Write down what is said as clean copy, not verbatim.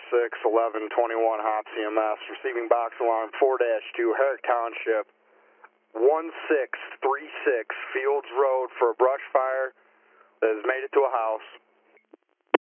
1121 Hop CMS, receiving box alarm 4-2, Herrick Township, 1636 Fields Road for a brush fire that has made it to a house.